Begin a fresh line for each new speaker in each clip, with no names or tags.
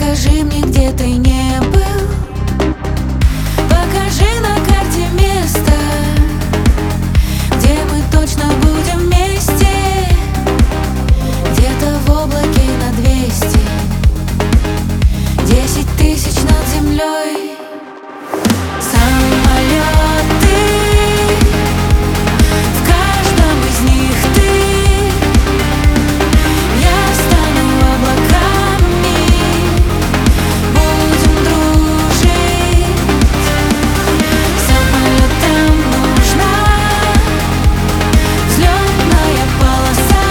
Покажи мне, где ты не был. Покажи на карте место, где мы точно будем вместе. Где-то в облаке на 200, 10 тысяч над землей. Самолеты, в каждом из них ты. Я стану облаками, будем дружить. Самолетам нужна взлетная полоса.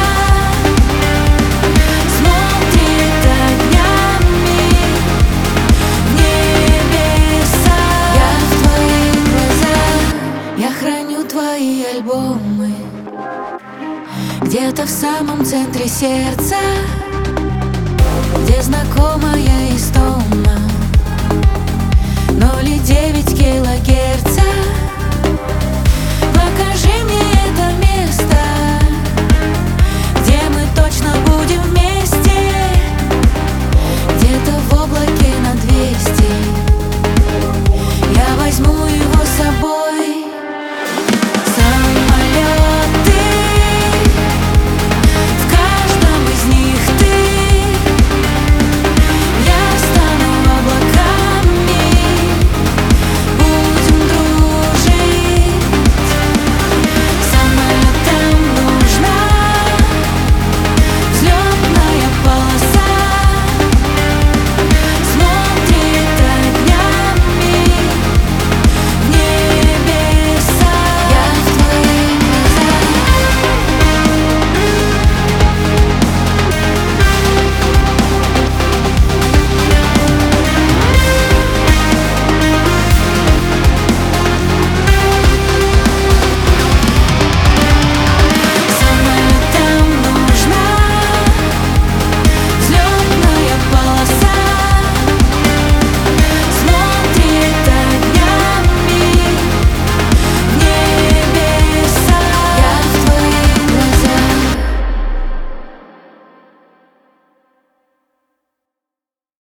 Смотрит огнями в небеса. Я в твоих глазах, я храню твои альбомы. Где-то в самом центре сердца